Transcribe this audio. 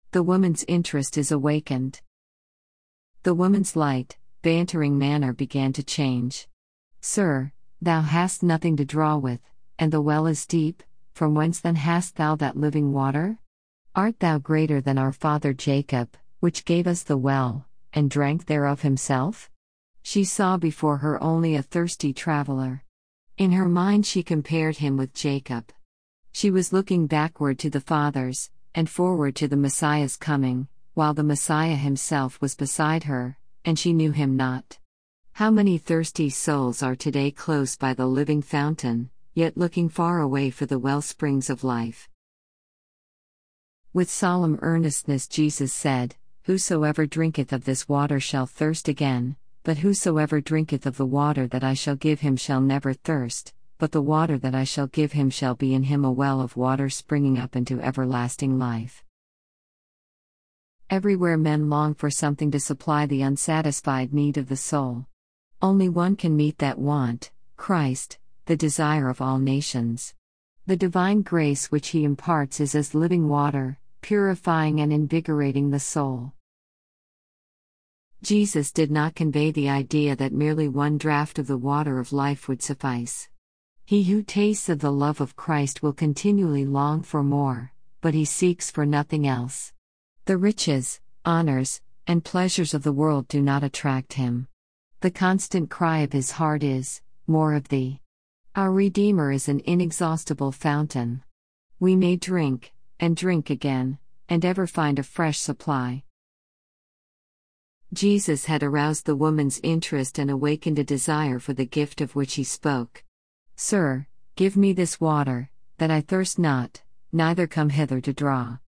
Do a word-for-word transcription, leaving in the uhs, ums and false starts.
The woman's interest is awakened. The woman's light, bantering manner began to change. "Sir, thou hast nothing to draw with, and the well is deep, from whence then hast thou that living water? Art thou greater than our father Jacob, which gave us the well, and drank thereof himself?" She saw before her only a thirsty traveler. In her mind she compared him with Jacob. She was looking backward to the fathers, and forward to the Messiah's coming, while the Messiah himself was beside her, and she knew him not. How many thirsty souls are today close by the living fountain, yet looking far away for the well springs of life. With solemn earnestness Jesus said, "Whosoever drinketh of this water shall thirst again, but whosoever drinketh of the water that I shall give him shall never thirst, but the water that I shall give him shall be in him a well of water springing up into everlasting life." Everywhere men long for something to supply the unsatisfied need of the soul. Only one can meet that want: Christ, the desire of all nations. The divine grace which He imparts is as living water, purifying and invigorating the soul. Jesus did not convey the idea that merely one draught of the water of life would suffice. He who tastes of the love of Christ will continually long for more, but he seeks for nothing else. The riches, honors, and pleasures of the world do not attract him. The constant cry of his heart is, "More of thee." Our Redeemer is an inexhaustible fountain. We may drink, and drink again, and ever find a fresh supply. Jesus had aroused the woman's interest and awakened a desire for the gift of which he spoke. "Sir, give me this water, that I thirst not, neither come hither to draw."